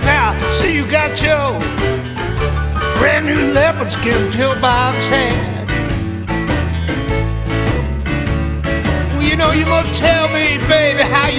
Say, I see you got your brand new leopard skin pillbox hat. Well, you know, you must tell me, baby, how you